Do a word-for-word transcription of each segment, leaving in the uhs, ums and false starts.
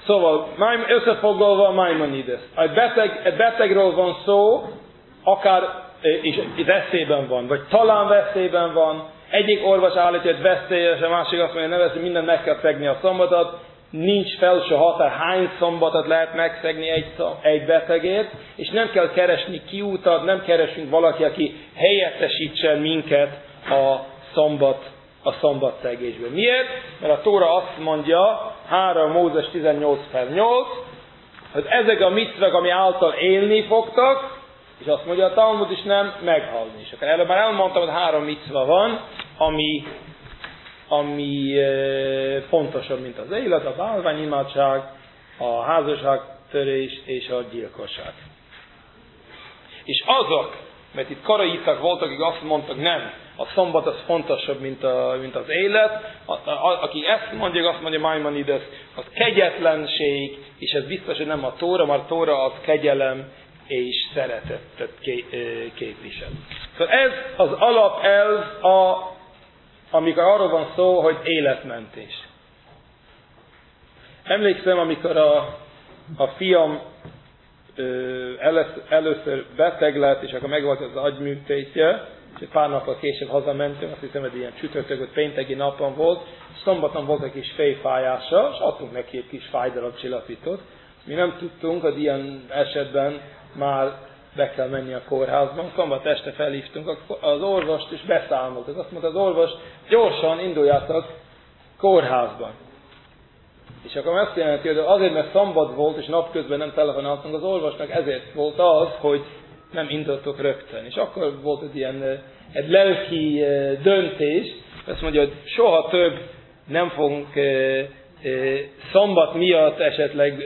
Szóval összefoglalva Maimonides. Egy, beteg, egy betegről van szó, akár és veszélyben van, vagy talán veszélyben van. Egyik orvos állítja, hogy veszélyes, a másik azt mondja, hogy minden meg kell szegni a szombatot. Nincs felső határ, hány szombatot lehet megszegni egy, egy betegért, és nem kell keresni kiutat, nem keresünk valaki, aki helyettesítsen minket a szombat, a szombatszegésben. Miért? Mert a Tóra azt mondja, három Mózes tizennyolc per nyolc, hogy ezek a mitzvek, ami által élni fogtak, és azt mondja a Talmud is nem meghalni. És akkor előbb már elmondtam, hogy három mitzva van, ami ami e, fontosabb, mint az élet, a bálványimádság, a házasságtörés és a gyilkosság. És azok, mert itt karaitak voltak, akik azt mondtak, nem, a szombat az fontosabb, mint, a, mint az élet, a, a, aki ezt mondja, azt mondja Maimonides, az kegyetlenség, és ez biztos, hogy nem a Tóra, mert a Tóra az kegyelem és szeretetet képvisel. Szóval ez az alapelv, a amikor arról van szó, hogy életmentés. Emlékszem, amikor a, a fiam ö, először, először beteg lett, és akkor megvolt az agyműtétje, és egy pár nappal később hazamentünk, azt hiszem, hogy ilyen csütörtök, vagy pénteki napon volt, és szombaton volt egy kis fejfájása, és adtunk neki egy kis fájdalomcsillapítót. Mi nem tudtunk, hogy ilyen esetben már be kell menni a kórházban. Szombat este felhívtunk az orvost, és beszámoltak. Azt mondta az orvos, gyorsan induljátok kórházban. És akkor azt jelenti, hogy azért, mert szombat volt, és napközben nem telefonáltunk az orvosnak, ezért volt az, hogy nem indultok rögtön. És akkor volt egy ilyen egy lelki döntés, azt mondja, hogy soha több nem fogunk szombat miatt esetleg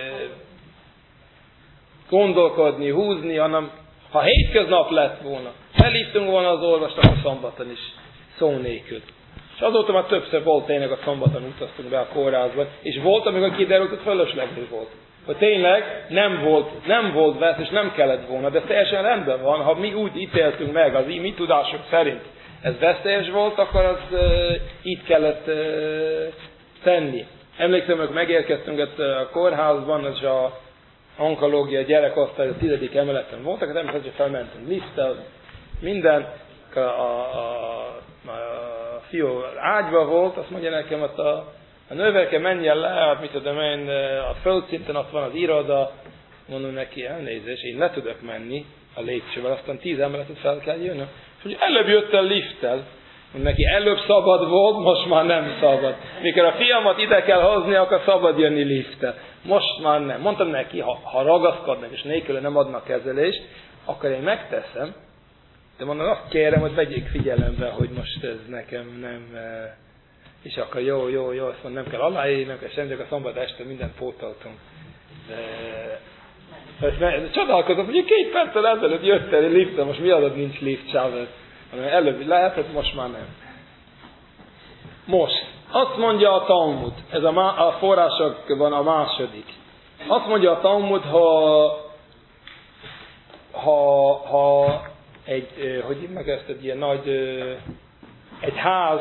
gondolkodni, húzni, hanem ha hétköznap lett volna, felhívtunk volna az orvost, akkor szombaton is szó nélkül. És azóta már többször volt tényleg, a szombaton utaztunk be a kórházba, és volt, amikor kiderült, hogy fölösleges volt. Hogy tényleg nem volt, nem volt vesz, és nem kellett volna, de teljesen rendben van, ha mi úgy ítéltünk meg, az mi tudások szerint ez veszélyes volt, akkor az uh, így kellett uh, tenni. Emlékszem, hogy megérkeztünk a kórházban, és a onkológia gyerekosztály a tizedik emeleten voltak, hát emlékszem, hogy felmentünk lifttel, minden, a, a, a, a fiú ágyba volt, azt mondja nekem, hogy a, a nővérke menjen le, hát mit tudom én, a földszinten ott van az iroda, mondom neki, elnézést, én le tudok menni a lépcsővel, aztán tíz emeletet fel kell jönni. És hogy előbb jött el lifttel, mondom neki, előbb szabad volt, most már nem szabad. Mikor a fiamat ide kell hozni, akkor szabad jönni lifttel. Most már nem. Mondtam neki, ha, ha ragaszkodnak, és nélkül nem adnak kezelést, akkor én megteszem, de mondom, azt kérem, hogy vegyék figyelembe, hogy most ez nekem nem... És akkor jó, jó, jó, azt mondom, nem kell aláírni, nem kell semmi, csak a szombat este mindent pótoltunk. De... Csodálkozom, hogy két perccel ezelőtt jött el liftre, most mi adott nincs lift, Chávez? Előbb lehetett, most már nem. Most. Azt mondja a Talmud, ez a, má, a forrásokban a második. Azt mondja a Talmud, ha, ha, ha egy, hogy meg ezt egy ilyen nagy, egy ház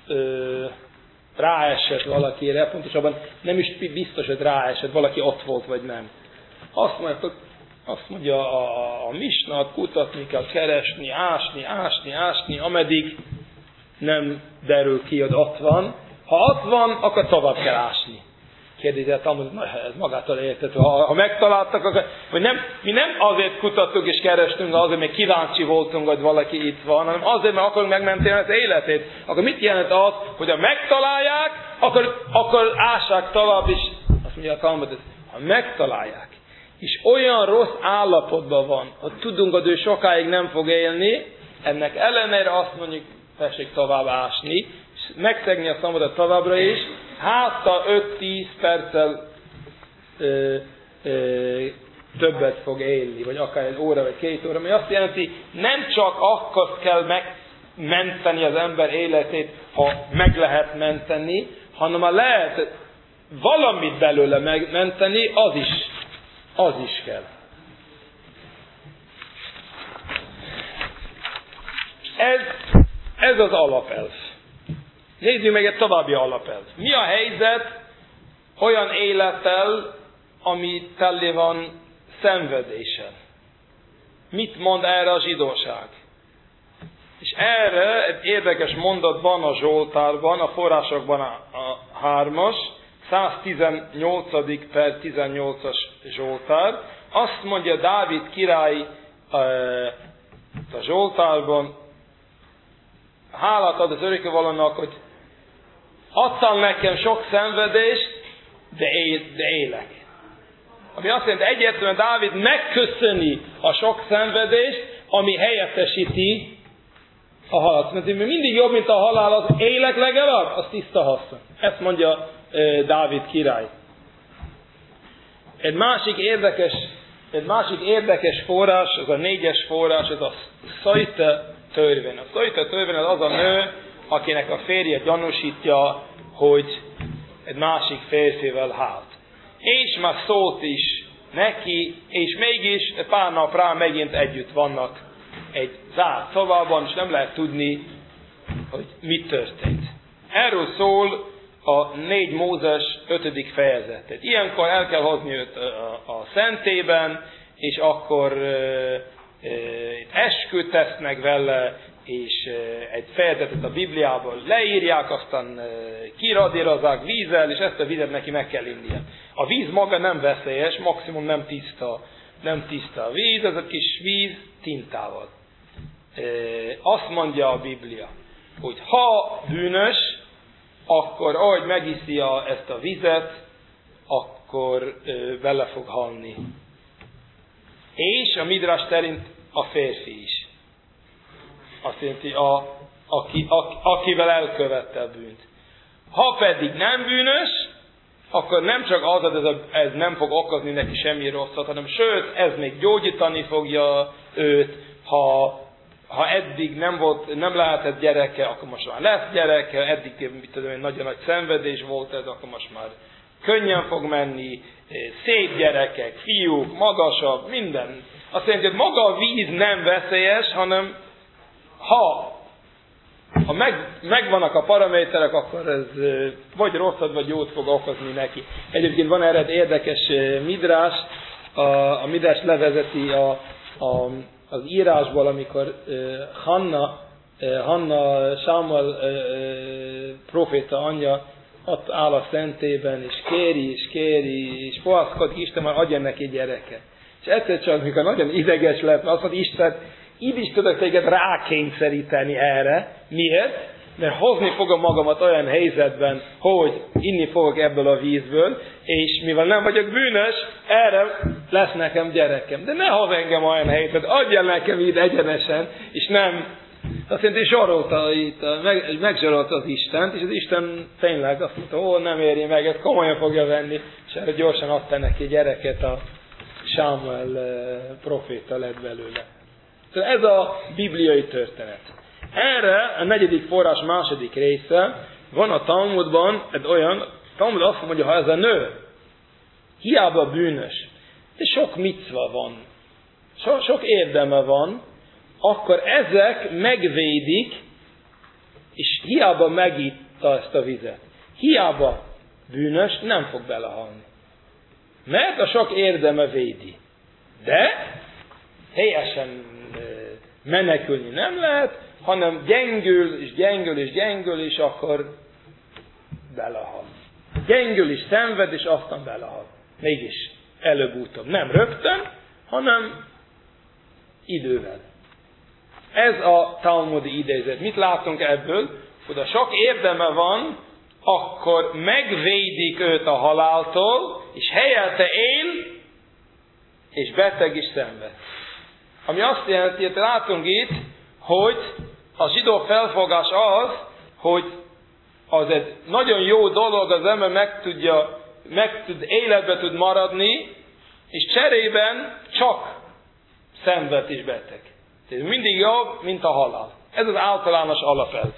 ráesett valakire, pontosabban nem is biztos, hogy ráesett, valaki ott volt, vagy nem. Azt mondja, azt mondja a, a, a misnát, kutatni kell, keresni, ásni, ásni, ásni, ameddig nem derül ki, hogy ott van. Ha ott van, akkor tovább kell ásni. Kérdezett, hogy ez magától értető. Ha, ha megtaláltak, akkor, vagy nem, mi nem azért kutattuk és kerestünk, azért, mert kíváncsi voltunk, hogy valaki itt van, hanem azért, mert akarunk megmenteni az életét. Akkor mit jelent az, hogy ha megtalálják, akkor, akkor ássák tovább is. Azt mondja a Talmud, ha megtalálják, és olyan rossz állapotban van, hogy tudunk, hogy ő sokáig nem fog élni, ennek ellenére azt mondjuk, tessék tovább ásni, és megszegni a szombatot továbbra is, hátta öt-tíz perccel ö, ö, többet fog élni, vagy akár egy óra, vagy két óra, ami azt jelenti, nem csak akkor kell megmenteni az ember életét, ha meg lehet menteni, hanem ha lehet valamit belőle megmenteni, az is, az is kell. Ez, ez az alapelv. Nézzük meg egy további alapelv. Mi a helyzet olyan élettel, ami teli van szenvedésen. Mit mond erre a zsidóság? És erre egy érdekes mondatban a Zsoltárban, a forrásokban a, a hármas, száztizennyolcadik per tizennyolcas Zsoltár, azt mondja Dávid király a Zsoltárban, hálát ad az örökkévalónak, hogy adtál nekem sok szenvedést, de, él, de élek. Ami azt jelenti, egyértelműen Dávid megköszöni a sok szenvedést, ami helyettesíti a halált. Mert mindig jobb, mint a halál, az élek legalább, az tiszta haszon. Ezt mondja e, Dávid király. Egy másik érdekes, egy másik érdekes forrás, az a négyes forrás, ez a Szajte törvény. A Szajte törvény az az a nő, akinek a férje gyanúsítja, hogy egy másik férfivel hált. És már szólt is neki, és mégis pár nap rá megint együtt vannak egy zárt szobában, és nem lehet tudni, hogy mit történt. Erről szól a négy Mózes ötödik fejezetet. Ilyenkor el kell hozni őt a, a szentében, és akkor e, e, esküt tesznek vele, és egy fejezetet a Bibliából leírják, aztán kiradírozzák vízzel, és ezt a vizet neki meg kell innia. A víz maga nem veszélyes, maximum nem tiszta, nem tiszta a víz, ez a kis víz tintával. Azt mondja a Biblia, hogy ha bűnös, akkor ahogy megiszi a, ezt a vizet, akkor bele fog halni. És a Midrash szerint a férfi is. Azt jelenti, a, aki, a, akivel elkövette a bűnt. Ha pedig nem bűnös, akkor nem csak az, hogy ez, a, ez nem fog okozni neki semmi rosszat, hanem sőt, ez még gyógyítani fogja őt, ha, ha eddig nem, volt, nem lehetett gyereke, akkor most már lesz gyereke, eddig mit tudom, egy nagyon nagy szenvedés volt ez, akkor most már könnyen fog menni, szép gyerekek, fiúk, magasabb, minden. Azt jelenti, hogy maga a víz nem veszélyes, hanem ha, ha meg, megvannak a paraméterek, akkor ez vagy rosszat, vagy jót fog okozni neki. Egyébként van erre egy érdekes midrás, a, a midrás levezeti a, a, az írásból, amikor uh, Hanna, uh, Hanna Sámuel uh, proféta anyja ott áll a szentében, és kéri, és kéri, és fohászkodik, Isten már adja neki gyereke. És egyszer csak, mikor nagyon ideges lett, azt mondta, Isten, így is tudok téged rákényszeríteni erre. Miért? Mert hozni fogom magamat olyan helyzetben, hogy inni fogok ebből a vízből, és mivel nem vagyok bűnös, erre lesz nekem gyerekem. De ne hoz engem olyan helyzetben, adjál nekem így egyenesen, és nem. Azt jelenti, sorolta itt, meg, megzsorolta az Istent, és az Isten tényleg azt mondta, ó, nem éri meg, ezt komolyan fogja venni, és erre gyorsan adta neki gyereket, a Sámuel proféta lett belőle. Ez a bibliai történet. Erre a negyedik forrás második része van a Talmudban egy olyan, Talmud azt mondja, ha ez a nő hiába bűnös, de sok micva van, so, sok érdeme van, akkor ezek megvédik, és hiába megitta ezt a vizet. Hiába bűnös, nem fog belehalni. Mert a sok érdeme védi. De helyesen menekülni nem lehet, hanem gyengül, és gyengül, és gyengül, és akkor belehal. Gyengül, és szenved, és aztán belehal. Mégis előbb-utóbb. Nem rögtön, hanem idővel. Ez a talmudi idézet. Mit látunk ebből? Hogy a sok érdeme van, akkor megvédik őt a haláltól, és helyette él, és beteg is szenved. Ami azt jelenti, hogy látunk itt, hogy a zsidó felfogás az, hogy az egy nagyon jó dolog, az ember meg tudja, meg tud, életbe tud maradni, és cserében csak szenved és beteg. Tehát mindig jobb, mint a halál. Ez az általános alapelv.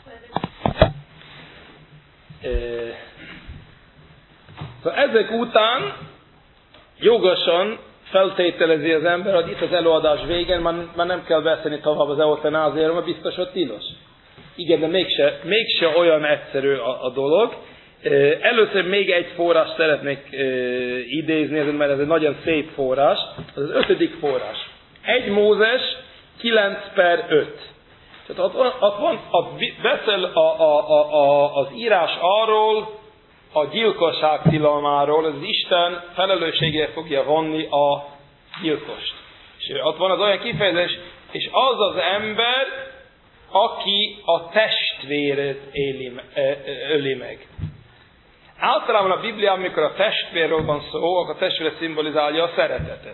Szóval ezek után jogosan feltételezi az ember, hogy itt az előadás végén már, már nem kell beszélni tovább az eutanázéről, mert biztos, hogy tilos. Igen, de mégse, mégse olyan egyszerű a, a dolog, Először még egy forrás szeretnék idézni, mert ez egy nagyon szép forrás, az az ötödik forrás. egy Mózes kilenc per öt. Tehát ott, ott van, ott beszél a, a, a, a, az írás arról, a gyilkosság tilalmáról, az Isten felelősségére fogja vonni a gyilkost. És ott van az olyan kifejezés, és az az ember, aki a testvérét éli, öli meg. Általában a Bibliában, amikor a testvérről van szó, akkor a testvér szimbolizálja a szeretetet.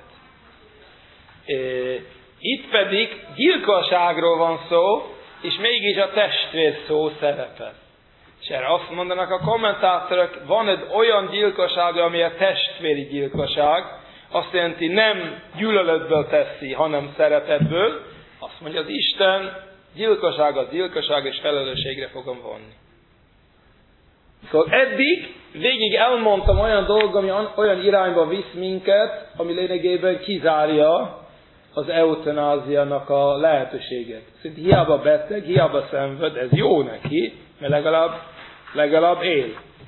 Itt pedig gyilkosságról van szó, és mégis a testvér szó szerepel. És erre azt mondanak a kommentátorok, van egy olyan gyilkosság, ami a testvéri gyilkosság, azt jelenti nem gyűlöletből teszi, hanem szeretetből. Azt mondja az Isten, gyilkosság az gyilkosság, és felelősségre fogom vonni. Szóval eddig végig elmondtam olyan dolgok, ami olyan irányba visz minket, ami lényegében kizárja az eutanáziának a lehetőséget. Szóval hiába beteg, hiába szenved, ez jó neki, mert legalább, legalább él.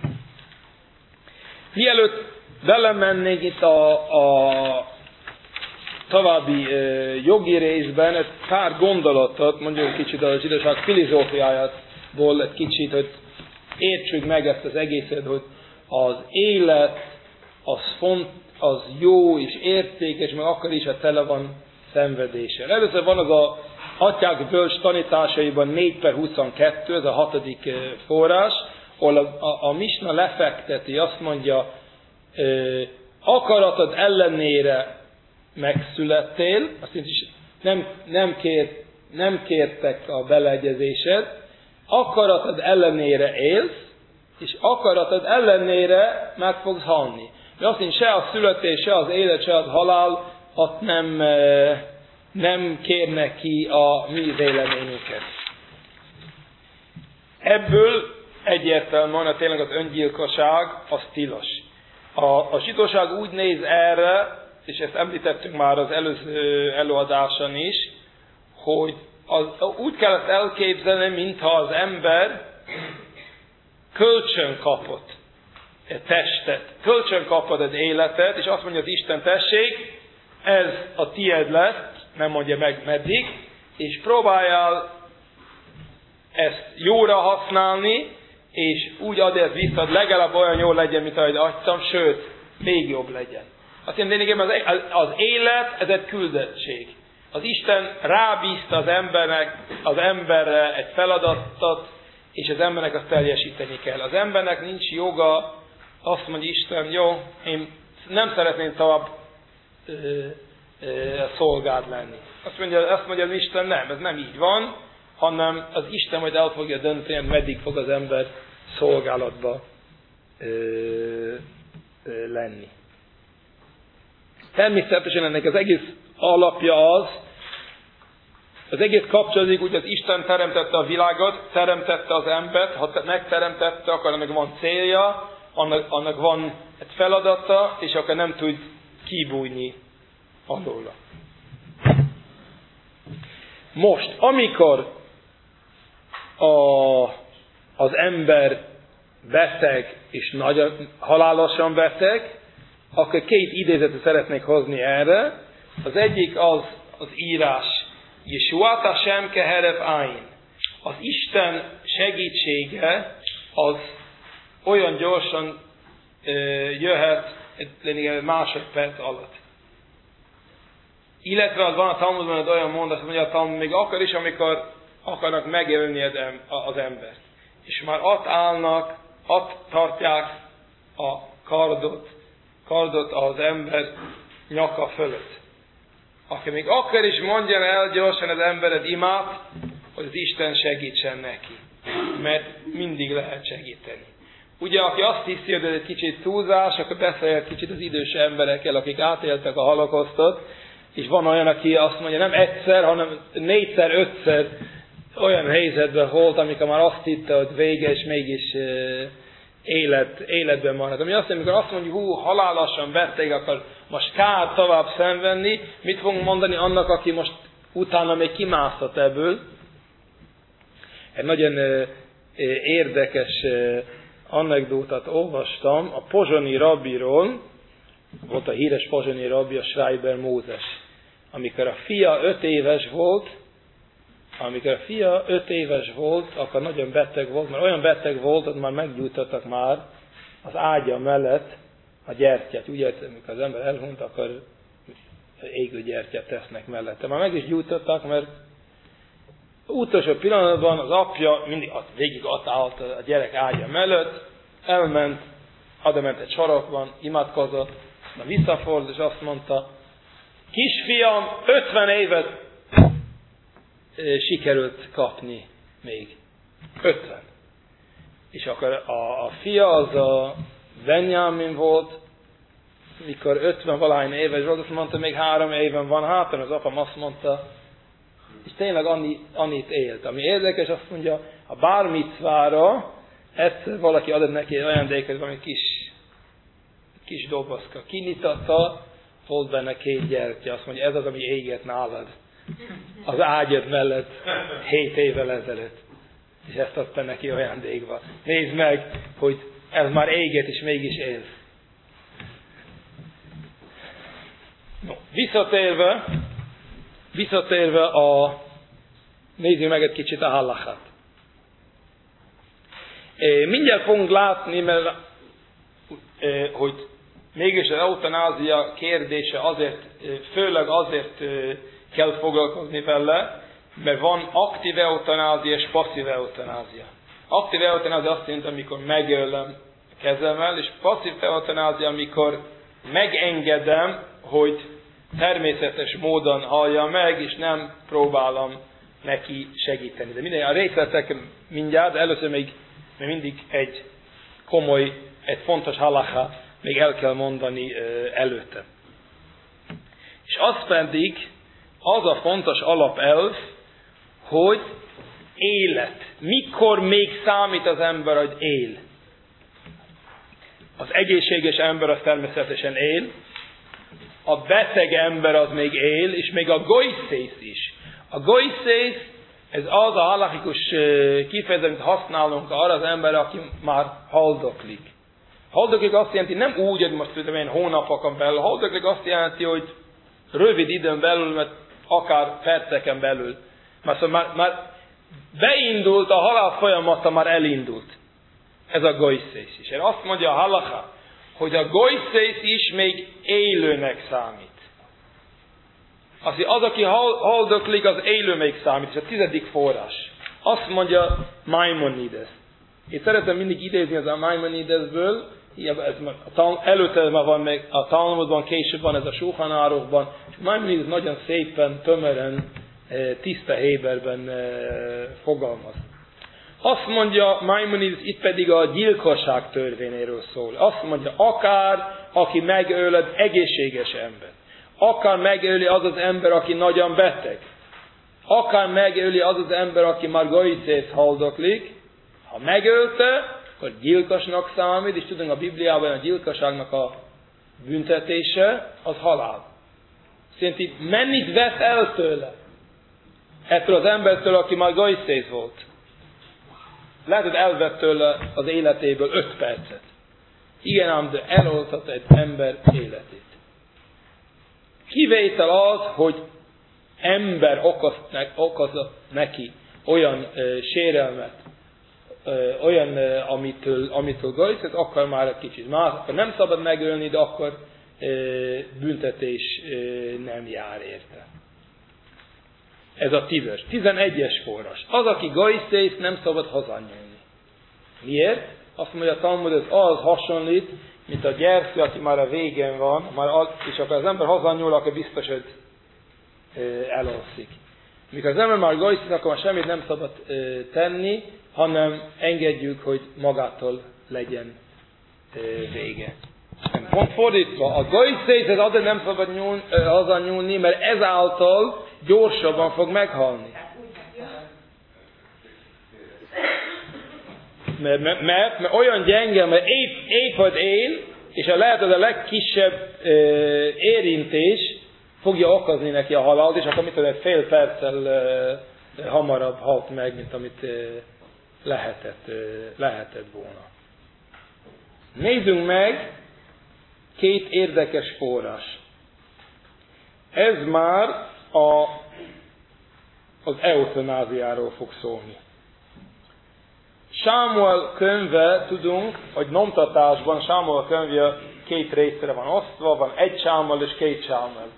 Mielőtt belemennék itt a, a további e, jogi részben, egy pár gondolatot, mondjuk kicsit a zsidóság filozófiájából egy kicsit, hogy értsük meg ezt az egészet, hogy az élet, az, font, az jó és értékes, meg akkor is a tele van szenvedéssel. Először van az a Atyák bölcs tanításaiban négy per huszonkettő, ez a hatodik forrás, ahol a, a, a Misna lefekteti, azt mondja, akaratod ellenére megszülettél, azt is nem, nem, kér, nem kértek a beleegyezésed, akaratod ellenére élsz, és akaratod ellenére meg fogsz halni. Mert azt mondja, se a születés, se az élet, se az halál, ott nem, nem kérnek ki a mi véleményünket. Ebből egyértelműen, hogy tényleg az öngyilkosság, az tilos. A, a zsidóság úgy néz erre, és ezt említettünk már az előző előadáson is, hogy az, úgy kell ezt elképzelni, mintha az ember kölcsön kapott egy testet, kölcsön kapott egy életet, és azt mondja az Isten, tessék, ez a tied lesz, nem mondja meg meddig, és próbáljál ezt jóra használni, és úgy ad ezt vissza, hogy legalább olyan jó legyen, mint ahogy adtam, sőt, még jobb legyen. Azt jelenti, az, az élet, ez egy küldettség. Az Isten rábízta az embernek, az emberre egy feladatot, és az embernek azt teljesíteni kell. Az embernek nincs joga, azt mondja Isten, jó, én nem szeretném tovább ö, ö, szolgád lenni. Azt mondja, azt mondja az Isten, nem, ez nem így van, hanem az Isten majd el fogja dönteni, meddig fog az ember szolgálatba ö, ö, lenni. Természetesen ennek az egész alapja az, az egész kapcsolódik, úgy az Isten teremtette a világot, teremtette az embert, ha megteremtette, akkor annak van célja, annak, annak van egy feladata, és akkor nem tud kibújni alóla. Most, amikor a, az ember beteg, és nagyon halálosan beteg, akkor két idézetet szeretnék hozni erre. Az egyik az az írás, Yeshuat Hashem keheref ayin. Az Isten segítsége az olyan gyorsan ö, jöhet egy másodperc alatt. Illetve az van a Talmudban egy olyan mondat, hogy a Talmud még akkor is, amikor akarnak megjelölni az embert. És már ott állnak, ott tartják a kardot, kardot az ember nyaka fölött. Aki még akkor is mondja el gyorsan az embered imád, hogy az Isten segítsen neki. Mert mindig lehet segíteni. Ugye, aki azt hiszi, hogy ez egy kicsit túlzás, akkor beszél kicsit az idős emberekkel, akik átéltek a holokosztot, és van olyan, aki azt mondja, nem egyszer, hanem négyszer, ötszer olyan helyzetben volt, amikor már azt hitte, hogy vége, és mégis élet, életben marad. Ami azt mondja, amikor azt mondjuk, hú, halálosan beteg, akkor most kár tovább szenvedni, mit fogunk mondani annak, aki most utána még kimászott ebből? Egy nagyon érdekes anekdótát olvastam a pozsonyi rabbiról, volt a híres pozsonyi rabbi, a Schreiber Mózes. Amikor a fia öt éves volt, amikor a fia öt éves volt, akkor nagyon beteg volt, mert olyan beteg volt, hogy már meggyújtottak már az ágya mellett a gyertyát. Ugye, amikor az ember elhunyt, akkor égő gyertyát tesznek mellette. Már meg is gyújtottak, mert utolsó pillanatban az apja mindig végig ott állt a gyerek ágya mellett, elment, odament egy sarokban, imádkozott, aztán visszafordult, és azt mondta, kisfiam, ötven évet e, sikerült kapni még. ötven. És akkor a, a fia az a Benjamin volt, mikor ötven valahány éves volt, azt mondta, még három éven van hátra, az apám azt mondta, és tényleg annyi, annyit élt. Ami érdekes, azt mondja, a bár micvára egyszer valaki adott neki egy ajándékot, valami kis, kis dobozka. Kinyitatta, volt benne két gyertya. Azt mondja, ez az, ami égett nálad. Az ágyad mellett hét évvel ezelőtt. És ezt adta neki ajándékba. Nézd meg, hogy ez már égett, és mégis él. No, visszatérve, visszatérve a, nézzük meg egy kicsit a halachát. Mindjárt fogunk látni, mert hogy mégis az eutanázia kérdése azért, főleg azért kell foglalkozni vele, mert van aktív eutanázia és passzív eutanázia. Aktív eutanázia azt jelenti, amikor megölöm kezemmel, és passzív eutanázia, amikor megengedem, hogy természetes módon hallja meg, és nem próbálom neki segíteni. De minden, a részletek mindjárt, de először még, még mindig egy komoly, egy fontos halacha még el kell mondani előtte. És az pedig az a fontos alapelv, hogy élet. Mikor még számít az ember, hogy él? Az egészséges ember az természetesen él, a beteg ember az még él, és még a goiszész is. A goiszész, ez az a halachikus kifejezés, amit használunk arra az ember, aki már haldoklik. Haldoklik azt jelenti, nem úgy, hogy most tudom én hónapokon belül, haldoklik azt jelenti, hogy rövid időn belül, mert akár perceken belül. Már, már, már beindult, a halál folyamata már elindult. Ez a goiszész is. Azt mondja a halacha, hogy a goiszész is még élőnek számít. Az, az aki haldoklik, az élő még számít. És a tizedik forrás. Azt mondja Maimonides. Én szeretem mindig idézni az a Maimonidesből, előtte már van még a Talmudban, később van ez a Shulchan Aruchban, és Maimonides nagyon szépen, tömören, tiszta héberben fogalmaz. Azt mondja Maimonides, itt pedig a gyilkosság törvényéről szól. Azt mondja, akár aki megölöd egészséges ember, akár megöli az az ember, aki nagyon beteg, akár megöli az az ember, aki már goiszész haldoklik, ha megölte, akkor gyilkosnak számít, és tudunk a Bibliában a gyilkosságnak a büntetése, az halál. Szerinti mennyit vesz el tőle? Ettől az embertől, aki már goiszész volt. Lehet, hogy elvett tőle az életéből öt percet. Igen ám, de eloltott egy ember életét. Kivétel az, hogy ember okozott neki olyan ö, sérelmet, ö, olyan, ö, amitől, amitől goiszész, akkor már egy kicsit más, akkor nem szabad megölni, de akkor ö, büntetés ö, nem jár érte. Ez a tízes. tizenegyes forrás. Az, aki goiszész, nem szabad hazanyúlni. Miért? Azt mondja a Talmud, ez az hasonlít, mint a gyertya, aki már a végén van, már az, és akkor az ember hazanyúl, akkor biztos, hogy elalszik. Mikor az ember már goiszész, akkor már semmit nem szabad ö, tenni, hanem engedjük, hogy magától legyen ö, vége. Pont fordítva, a goiszész ez azért nem szabad nyúl, ö, hazanyúlni, mert ezáltal gyorsabban fog meghalni. Mert, mert, mert, mert olyan gyenge, mert épp, épp hogy él, és a lehet, hogy a legkisebb ö, érintés fogja okozni neki a halált, és akkor mit tudom, egy fél perccel ö, hamarabb halt meg, mint amit ö, lehetett, ö, lehetett volna. Nézzünk meg két érdekes forrás. Ez már a, az eutanáziáról fog szólni. Sámuel könyve, tudunk, hogy nyomtatásban Sámuel könyve két részre van osztva, van egy Sámuel és két Sámuel.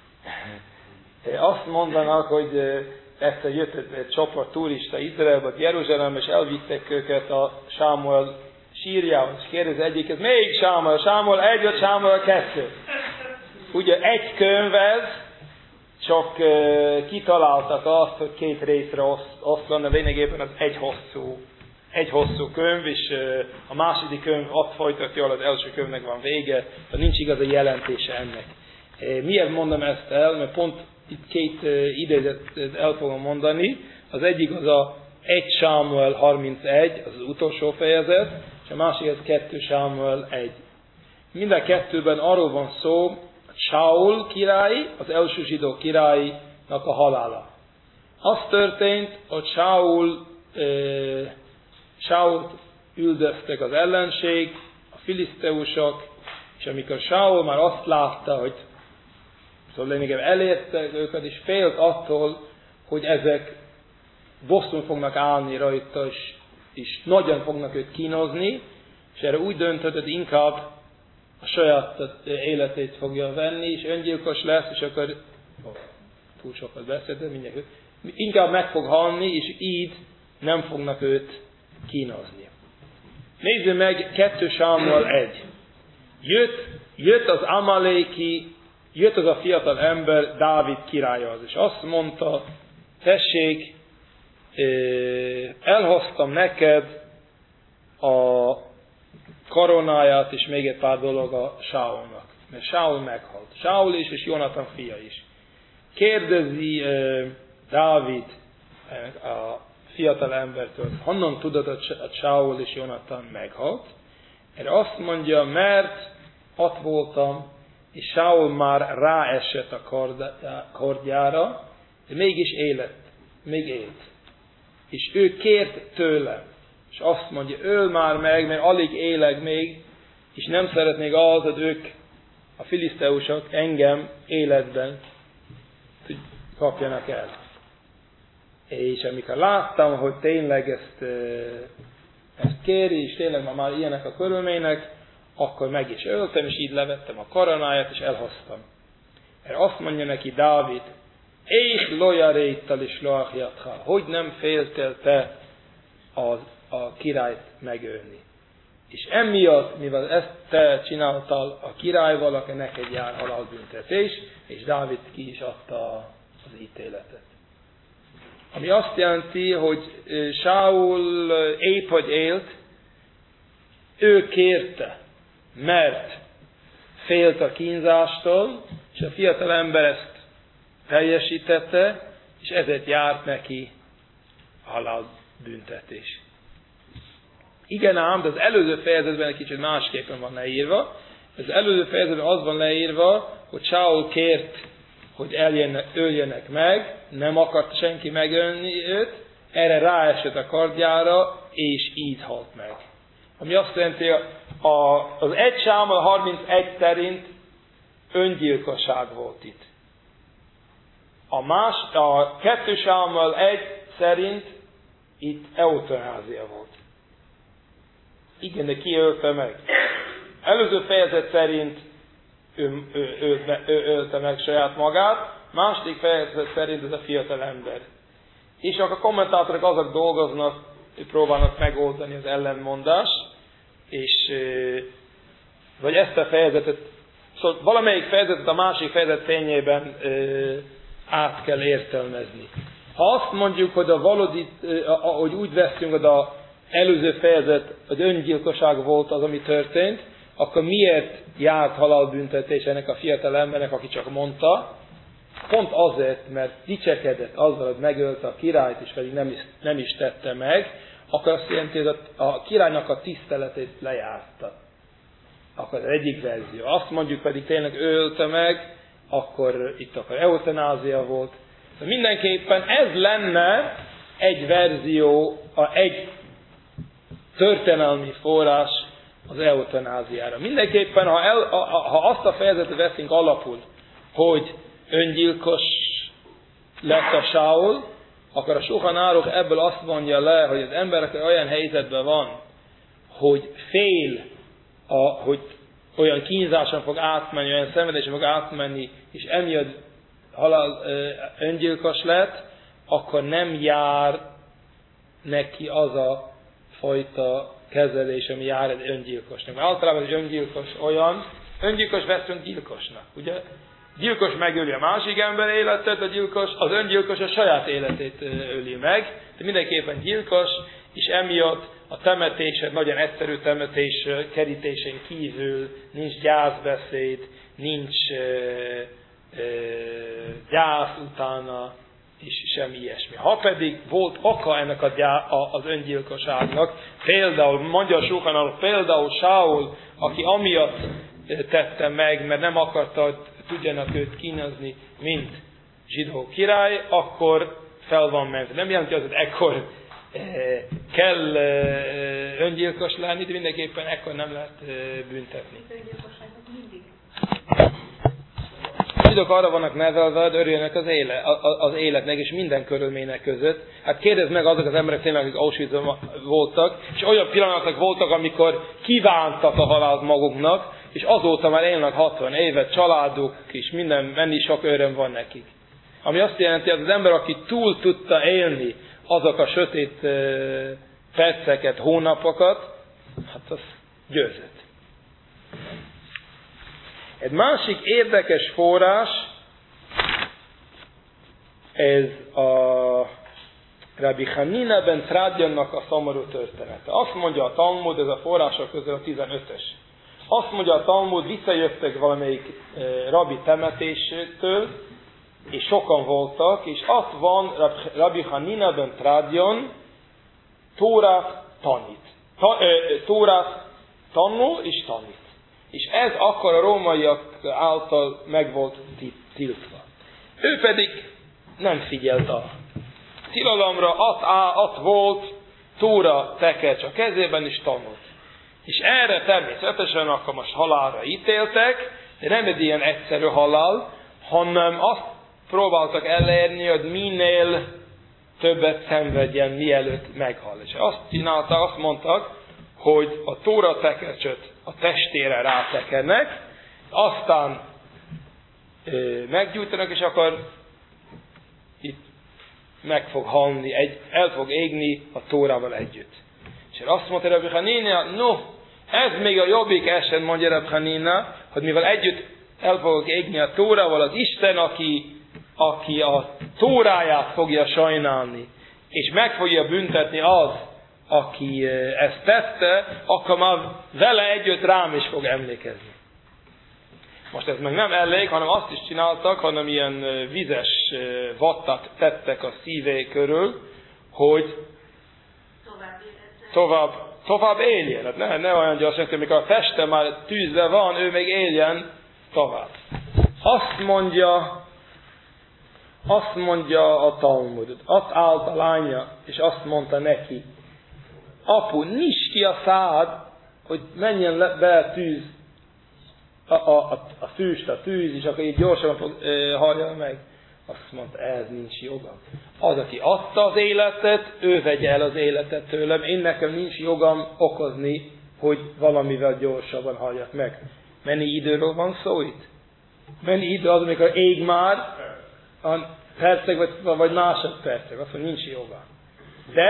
Azt mondanak, hogy egyszer jött egy, egy csoport turista Izraelbe, Jeruzsálembe, és elvittek őket a Sámuel sírjához, és kérdez egyik, ez melyik Sámuel? Sámuel egy vagy Sámuel kettő? Ugye egy könyv ez, csak uh, kitaláltak azt, hogy két részre oszlan, de lényegében az egy hosszú, egy hosszú könyv, és uh, a második könyv ott folytatja, az első könyvnek van vége, de nincs igazi jelentése ennek. Uh, miért mondom ezt el? Mert pont itt két uh, idézetet el fogom mondani. Az egyik az a egy Sámuel harmincegy, az az utolsó fejezet, és a másik az kettő Sámuel egy. Minden kettőben arról van szó, Saul király, az első zsidó királynak a halála. Az történt, hogy Saul, e, Sault üldöztek az ellenség, a filiszteusok, és amikor Saul már azt látta, hogy szóval lényegében elértek őket, és félt attól, hogy ezek bosszút fognak állni rajta, és, és nagyon fognak őt kínozni, és erre úgy döntött, hogy inkább a saját életét fogja venni, és öngyilkos lesz, és akkor oh, túl sokat beszéltem, mindjárt, inkább meg fog halni, és így nem fognak őt kínozni. Nézzük meg kettő Sámuel egy. Jött, jött az amaléki, jött az a fiatal ember Dávid királyhoz, és azt mondta, tessék, elhoztam neked a koronáját, és még egy pár dolog a Saulnak. Mert Saul meghalt. Saul is, és Jonatan fia is. Kérdezi uh, Dávid uh, a fiatal embertől, honnan tudod, hogy Saul és Jonatan meghalt? Erre azt mondja, mert ott voltam, és Saul már ráesett a kardjára, de mégis élet, még élt. És ő kért tőlem, és azt mondja, öl már meg, mert alig élek még, és nem szeretnék az, hogy ők, a filiszteusok engem életben kapjanak el. És amikor láttam, hogy tényleg ezt, ezt kéri, és tényleg már ilyenek a körülmények, akkor meg is öltem, és így levettem a koronáját, és elhoztam. Erre azt mondja neki Dávid, Éh lojaréttal is loachjatha, hogy nem féltél te az, a királyt megölni. És emiatt, mivel ezt te csináltál a királyval, akkor neked jár halálbüntetés, és Dávid ki is adta az ítéletet. Ami azt jelenti, hogy Saul épp hogy élt, ő kérte, mert félt a kínzástól, és a fiatal ember ezt teljesítette, és ezért járt neki halálbüntetés. Igen ám, de az előző fejezetben egy kicsit másképpen van leírva. Az előző fejezetben az van leírva, hogy Saul kért, hogy eljönnek, öljenek meg, nem akart senki megölni őt, erre ráesett a kardjára, és így halt meg. Ami azt jelenti, a, az egy Sámuel harmincegy szerint öngyilkosság volt itt. A, más, a kettő Sámuel egy szerint itt eutanázia volt. Igen, de ki ölte meg? Előző fejezet szerint ő, ő, ő, ő ölte meg saját magát, második fejezet szerint ez a fiatal ember. És akkor a kommentátorok azok dolgoznak, hogy próbálnak megoldani az ellenmondást, és vagy ezt a fejezetet, szóval valamelyik fejezetet a másik fejezet fényében át kell értelmezni. Ha azt mondjuk, hogy a valódi, ahogy úgy veszünk, hogy az előző fejezet, hogy öngyilkosság volt az, ami történt, akkor miért járt halálbüntetés ennek a fiatal embernek, aki csak mondta? Pont azért, mert dicsekedett azzal, hogy megölte a királyt, és pedig nem is, nem is tette meg, akkor azt jelenti, hogy a királynak a tiszteletét lejárta. Akkor az egyik verzió. Azt mondjuk pedig tényleg ő ölte meg, akkor itt akkor eutanázia volt. De mindenképpen ez lenne egy verzió, egy történelmi forrás, az eutanáziára. Mindenképpen, ha, el, ha azt a fejezetet veszünk alapul, hogy öngyilkos lett a Saul, akkor a Shulchan Aruch ebből azt mondja le, hogy az emberek olyan helyzetben van, hogy fél, a, hogy olyan kínzáson fog átmenni, olyan szenvedésen fog átmenni, és emiatt halál, öngyilkos lett, akkor nem jár neki az a fajta kezelés, ami jár egy öngyilkosnak. Mert általában egy öngyilkos olyan, öngyilkos veszünk gyilkosnak, ugye? Gyilkos megöli a másik ember életet, a gyilkos, az öngyilkos a saját életét öli meg, de mindenképpen gyilkos, és emiatt a temetés, nagyon egyszerű temetés kerítésen kívül nincs gyászbeszéd, nincs e, e, gyász utána, és semmi ilyesmi. Ha pedig volt oka ennek a gyá, a, az öngyilkosságnak, például, mondja a Shulchan Aruch, például Saul, aki amiatt tette meg, mert nem akarta, tudjanak őt kínozni, mint zsidó király, akkor fel van mentve. Nem jelenti az, hogy ekkor e, kell e, öngyilkos lenni, de mindenképpen ekkor nem lehet e, büntetni. A zsidók arra vannak nevelve, hogy örüljenek az, éle, az életnek és minden körülmények között. Hát kérdezd meg azok az emberek tényleg, akik Auschwitzban voltak, és olyan pillanatok voltak, amikor kívántak a halált maguknak, és azóta már élnek hatvan évet, családuk is, minden, menni sok öröm van nekik. Ami azt jelenti, hogy az ember, aki túl tudta élni azok a sötét uh, perceket, hónapokat, hát az győzött. Egy másik érdekes forrás, ez a Rabbi Hanina ben Tradjannak a szomorú története. Azt mondja a Talmud, ez a források közül a tizenötös. Azt mondja a Talmud, visszajöttek valamelyik e, rabbi temetéstől, és sokan voltak, és azt van Rabbi Hanina ben Tradjan Tórát tanít. Ta, e, Tórát tanul és tanít. És ez akkor a rómaiak által meg volt tiltva. Ő pedig nem figyelt a tilalomra, ott, ott volt Tóra tekercs a kezében, és tanult. És erre természetesen akkor most halálra ítéltek, de nem egy ilyen egyszerű halál, hanem azt próbáltak elérni, hogy minél többet szenvedjen, mielőtt meghal. És azt csináltak, azt mondtak, hogy a Tóra tekercsöt a testére rátekernek, aztán ö, meggyújtanak, és akkor itt meg fog halni, egy, el fog égni a Tórával együtt. És azt mondta Rabbi Hanina, no, ez még a jobbik eset, mondja Rabbi Hanina, hogy mivel együtt el fogok égni a Tórával, az Isten, aki, aki a Tóráját fogja sajnálni, és meg fogja büntetni az, aki ezt tette, akkor már vele együtt rám is fog emlékezni. Most ez meg nem elég, hanem azt is csináltak, hanem ilyen vizes vattat tettek a szívé körül, hogy tovább, tovább éljen. Hát ne, ne olyan gyorsan, hogy mikor a teste már tűzve van, ő még éljen tovább. Azt mondja, azt mondja a Talmud, azt állt a lánya, és azt mondta neki, apu, nyisd ki a szád, hogy menjen le, be a tűz, a, a, a, a füst, a tűz, és akkor így gyorsan fog, e, hallja meg. Azt mondta, ez nincs joga. Az, aki adta az életet, ő vegye el az életet tőlem. Én nekem nincs jogam okozni, hogy valamivel gyorsabban halljak meg. Mennyi időről van szó itt? Mennyi idő az, amikor ég már, a percek vagy, vagy másodpercek. Azt mondja, nincs joga. De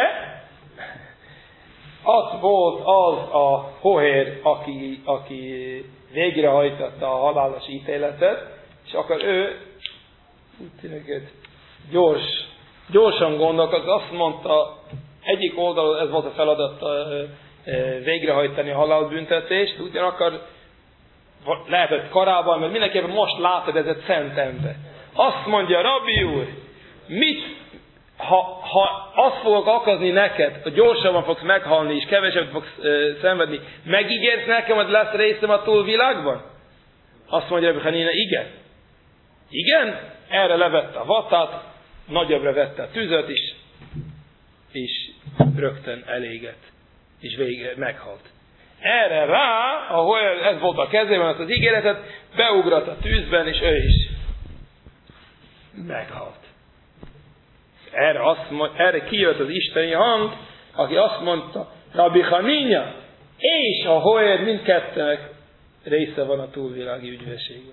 az volt az a hohér, aki, aki végrehajtotta a halálos ítéletet, és akkor ő úgy tűnik, gyors, gyorsan gondolkozott, azt mondta, egyik oldalon ez volt a feladat végrehajtani a halálbüntetést, ugyanakkor lehetett korábban, mert mindenképpen most látod, ez egy szent ember. Azt mondja, Rabbi úr, mit, ha, ha azt fogok akazni neked, hogy gyorsabban fogsz meghalni, és kevesebb fogsz uh, szenvedni, megígérsz nekem, hogy lesz részem a túlvilágban? Azt mondja Rabbi Hanina, igen. Igen? Erre levette a vatát, nagyobbra vette a tüzet is, és rögtön elégett, és vége meghalt. Erre rá, ahol ez volt a kezében, azt az ígéretet, beugrott a tűzben, és ő is meghalt. Erre, azt mond, erre kijött az isteni hang, aki azt mondta, Rabbi Hanina és a Hoér mindkettőnek része van a túlvilági ügyvességben.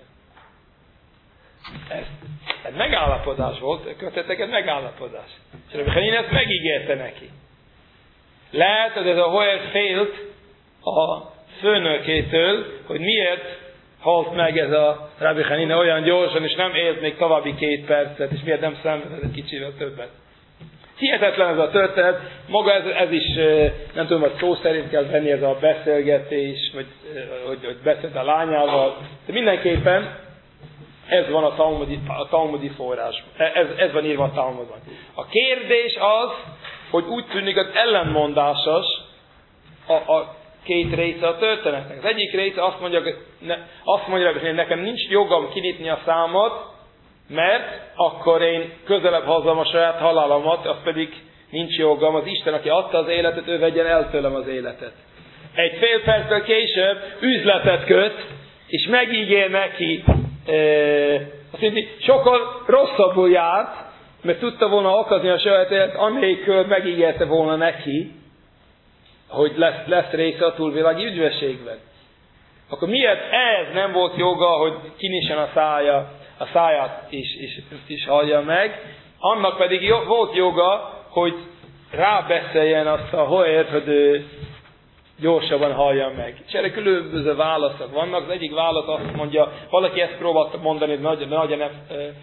Ez egy megállapodás volt, kötöttek egy megállapodás. És Rabbi Hanina ezt megígérte neki. Lehet, hogy ez a Hoér félt a főnökétől, hogy miért halt meg ez a Rabbi Hanina olyan gyorsan, és nem élt még további két percet, és miért nem szenvedett egy kicsivel többet. Hihetetlen ez a történet, maga ez, ez is, nem tudom, hogy szó szerint kell venni ez a beszélgetés, vagy hogy, hogy beszélt a lányával, de mindenképpen ez van a talmudi, a talmudi forrásban. Ez, ez van írva a Talmudban. A kérdés az, hogy úgy tűnik, az ellenmondásos a, a két része a történetnek. Az egyik része azt mondja, hogy ne, azt mondja, hogy nekem nincs jogom kinyitni a számot, mert akkor én közelebb hozzam a saját halálomat, az pedig nincs jogom. Az Isten, aki adta az életet, ő vegyen el tőlem az életet. Egy fél perccel később üzletet köt, és megígér neki, e, azt mondja, sokkal rosszabbul járt, mert tudta volna okozni a saját életet, anélkül megígérte volna neki, hogy lesz, lesz része a túlvilági üdvösségben. Akkor miért ez nem volt joga, hogy kinyisson a szája, a száját is, is, is hallja meg, annak pedig volt joga, hogy rábeszéljen azt a Hoért, hogy ő gyorsabban hallja meg. És erre különböző válaszok vannak. Az egyik válasz azt mondja, valaki ezt próbálta mondani, hogy nagyon nem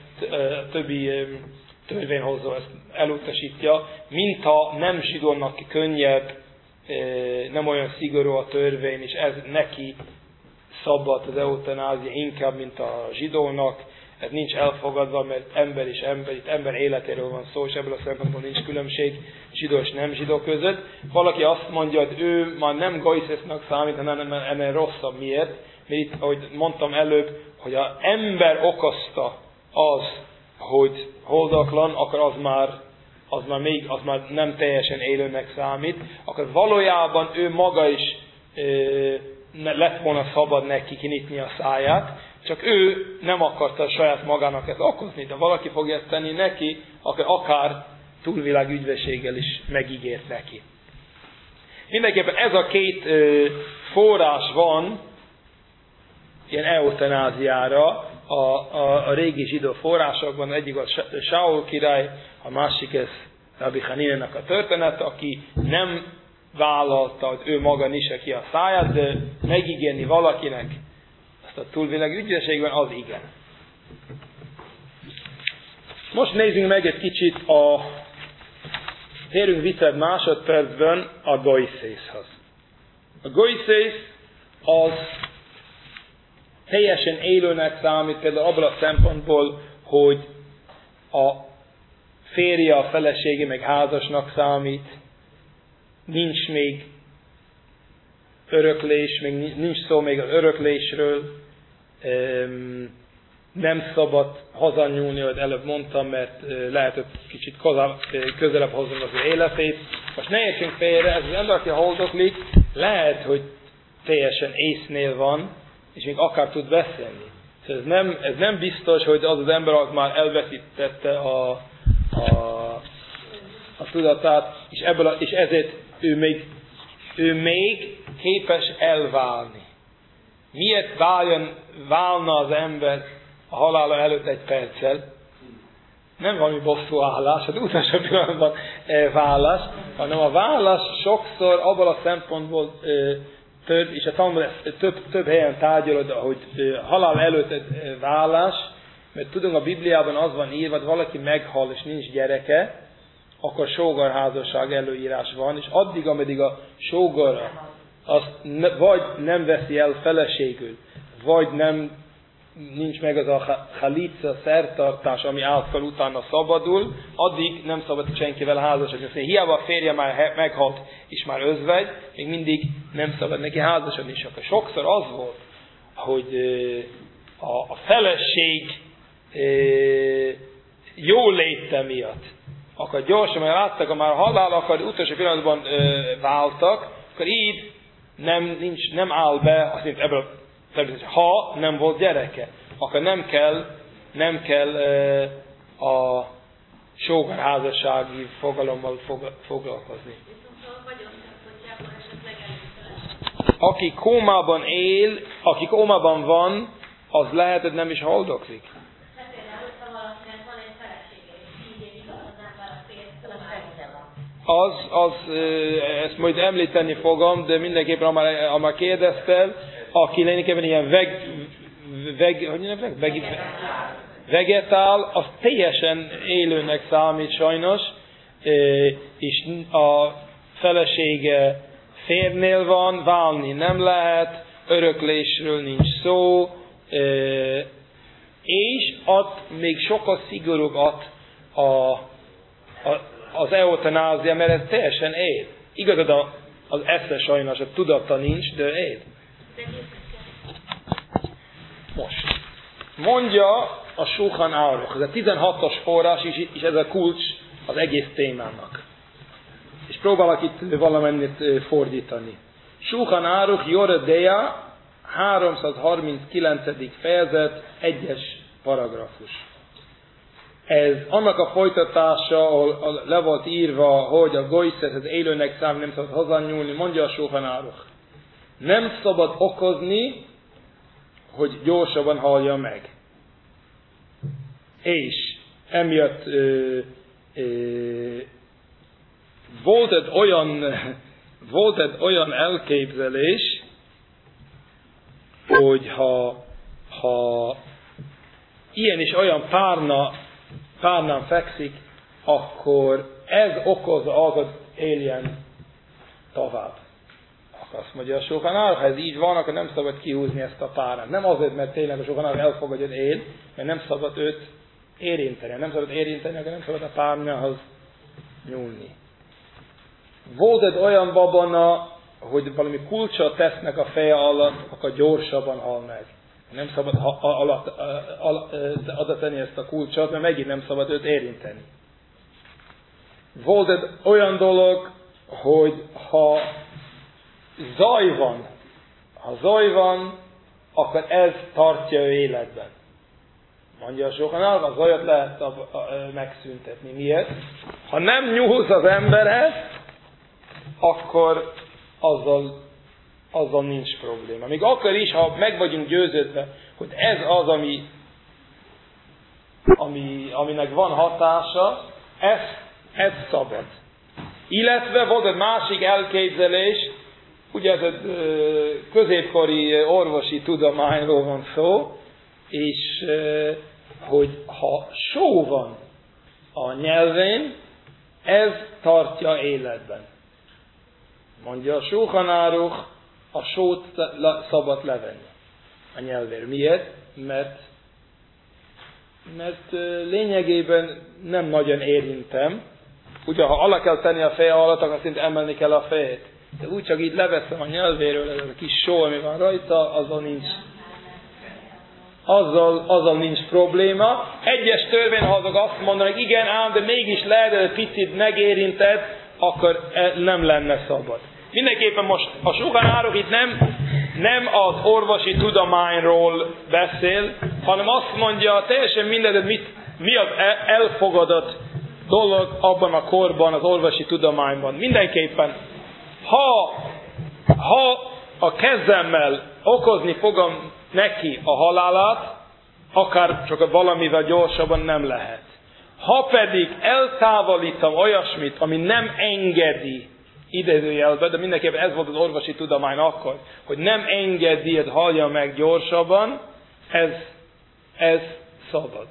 többi törvényhozó ezt elutasítja, mint ha nem zsidónak könnyebb, nem olyan szigorú a törvény, és ez neki szabad az eutanázia inkább, mint a zsidónak. Ez nincs elfogadva, mert ember és ember, itt ember életéről van szó, és ebből a szempontból nincs különbség zsidó és nem zsidó között. Valaki azt mondja, hogy ő már nem goiszesznak számít, hanem ennél rosszabb. Miért? Mert itt, ahogy mondtam előbb, hogy az ember okozta az, hogy holdaklan, akkor az már, az már, még, az már nem teljesen élőnek számít, akkor valójában ő maga is e, lett volna szabad neki kinyitni a száját, csak ő nem akarta saját magának ezt okozni, de valaki fogja ezt tenni neki, akkor akár túlvilág ügyveséggel is megígért neki. Mindenképpen ez a két ö, forrás van ilyen eutanáziára a, a, a régi zsidó forrásokban. Egyik a Saul király, a másik ez Rabbi Haninának a történet, aki nem vállalta, hogy ő maga nyissa ki a száját, de megígérni valakinek a túlvilág ügyességben, az igen. Most nézzünk meg egy kicsit a térünk vissza egy másodpercben a goiszészhoz. A goiszész az teljesen élőnek számít, például abban a szempontból, hogy a férje, a felesége meg házasnak számít, nincs még öröklés, még nincs szó még az öröklésről, nem szabad hazanyúlni, ahogy előbb mondtam, mert lehet, hogy kicsit közelebb hozzon az ő életét. Most ne értsünk félre, ez az ember, aki holdoklik, lehet, hogy teljesen észnél van, és még akár tud beszélni. Szóval ez nem, ez nem biztos, hogy az az ember, az már elveszítette a, a, a tudatát, és, ebből a, és ezért ő még, ő még képes elválni. Miért váljon, válna az ember a halála előtt egy perccel? Nem valami bosszúállás, az utolsó pillanatban vállás, hanem a vállás sokszor abban a szempontból több, és a Talmud több, több helyen tárgyalod, hogy halál előtt egy vállás, mert tudunk, a Bibliában az van írva, hogy valaki meghal és nincs gyereke, akkor sógorházasság előírás van, és addig, ameddig a sógorra azt ne, vagy nem veszi el feleségül, vagy nem nincs meg az a halica szertartás, ami által utána szabadul, addig nem szabad senkivel házasodni. Hiába a férje már meghalt, és már özvegy, még mindig nem szabad neki házasodni. És akkor sokszor az volt, hogy a feleség jó léte miatt, akkor gyorsan, mert láttak, ha már halál akar, utolsó pillanatban váltak, akkor így nem, nincs, nem áll be, azt mondja, ebből természetesen, ha nem volt gyereke, akkor nem kell, nem kell e, a sógorházassági fogalommal foglalkozni. Aki kómában él, aki kómában van, az lehet, hogy nem is haldoklik. Az, az, ezt majd említeni fogom, de mindenképpen, amár kérdeztel, aki lényegében ilyen veg, veg, hogy neveznek? Veg, vegetál, az teljesen élőnek számít sajnos, és a felesége férnél van, válni nem lehet, öröklésről nincs szó, és ad még sokkal szigorúbb ad a, a, az eutanázia, mert ez teljesen él. Igazad a, az esze sajnos, a tudata nincs, de él. Most. Mondja a Shulchan Aruch, ez a tizenhatos forrás, és ez a kulcs az egész témának. És próbálok itt valamennyit fordítani. Shulchan Aruch Yoreh Deah, háromszázharminckilencedik fejezet, egyes paragrafus. Ez annak a folytatása, ahol le volt írva, hogy a goyszet, az élőnek szám nem szabad hozzányúlni, mondja a Shulchan Aruch. Nem szabad okozni, hogy gyorsabban halja meg. És emiatt ö, ö, volt egy olyan, volt egy olyan elképzelés, hogy ha, ha ilyen és olyan párna, párnán fekszik, akkor ez okozza az, hogy éljen tovább. Akkor azt mondja a Shulchan Aruch, ha ez így van, akkor nem szabad kihúzni ezt a párnát. Nem azért, mert tényleg a Shulchan Aruch elfogadja, hogy él, mert nem szabad őt érinteni. Nem szabad érinteni, akkor nem szabad a párnához nyúlni. Volt egy olyan babona, hogy valami kulcsot tesznek a feje alatt, akkor gyorsabban hal meg. Nem szabad adatni ezt a kulcsot, mert megint nem szabad őt érinteni. Volt egy olyan dolog, hogy ha zaj van, ha zaj van, akkor ez tartja ő életben. Mondja a Shulchan Aruch, a zajat lehet a, a, a, megszüntetni. Miért? Ha nem nyúlsz az emberhez, akkor azzal, azzal nincs probléma. Még akkor is, ha meg vagyunk győződve, hogy ez az, ami, ami, aminek van hatása, ez, ez szabad. Illetve volt egy másik elképzelés, ugye ez egy középkori orvosi tudományról van szó, és hogy ha só van a nyelvén, ez tartja életben. Mondja a Shulchan Aruch, a sót szabad levenni a nyelvéről. Miért? Mert, mert lényegében nem nagyon érintem. Ugye, ha alá kell tenni a feje alatt, akkor szinte emelni kell a fejét. De úgy csak így leveszem a nyelvéről, ez a kis só, ami van rajta, azzal nincs, azzal, azzal nincs probléma. Egyes törvényhozók azt mondanak, igen, ám, de mégis lehet, hogy picit megérintett, akkor nem lenne szabad. Mindenképpen most a Shulchan Aruch itt nem, nem az orvosi tudományról beszél, hanem azt mondja, teljesen mindegy, mit, mi az elfogadott dolog abban a korban, az orvosi tudományban. Mindenképpen, ha, ha a kezemmel okozni fogom neki a halálát, akár csak valamivel gyorsabban nem lehet. Ha pedig eltávolítom olyasmit, ami nem engedi, idézőjelben, de mindenképpen ez volt az orvosi tudomány akkor, hogy nem engedi, hogy halja meg gyorsabban, ez, ez szabad.